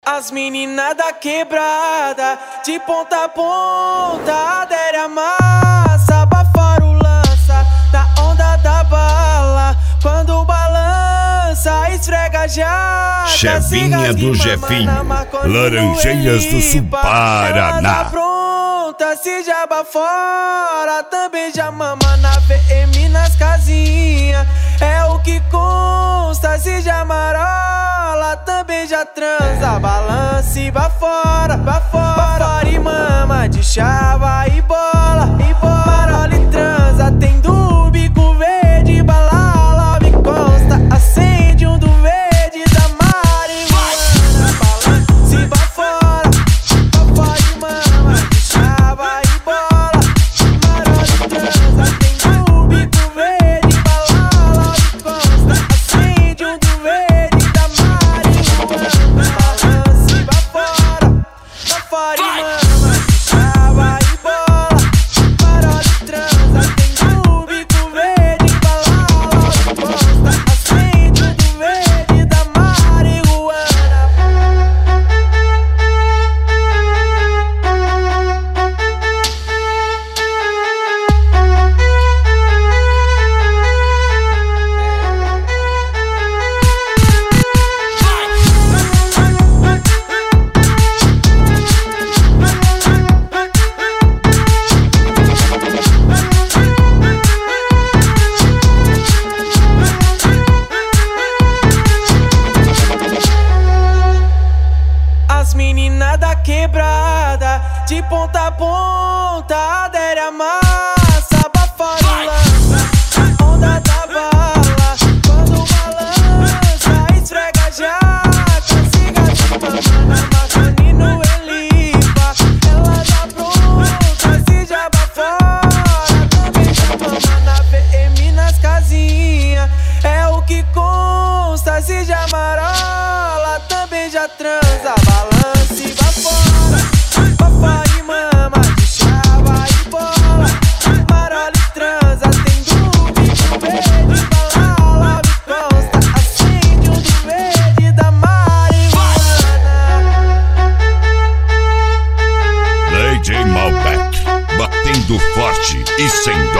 As meninas da quebrada, de ponta a ponta, adere a massa, abafar o lança, na onda da bala, quando balança, esfrega já. Chevinha do Jefinho, Laranjeiras do Sul, Paraná. Pronta, se já bafora, também já mama na VM nas casinhas. É o que consta, se já marola, também já transa. Balança e bafora, bafora e mama de chava e bola, marola e transa. Tem do bico verde, balala, me consta. Acende um do verde da marihuana. Balança e bafora e mama de chava e bola, marola e transa. Tem do bico verde, balala, me consta. Acende um do verde da marihuana. Balança e bafora e mama de chava e bola, marola e transa. Tem do bico verde, balala, me consta. Acende um do verde da marihuana. As meninas da quebrada, de ponta a ponta, adere a massa, abafar o lança, na onda da bala, quando balança, esfrega jaca, siga de mama na maca e no elipa. Ela já pronta, se já bafora, também já mama na VM nas casinhas. É o que consta, se já marola, também já transa. Balança e bafora e mama de chava e bola, marola e transa. Tem do bico verde, balala, me consta. Acende um do verde da marihuana. Lady Malbec, batendo forte e sem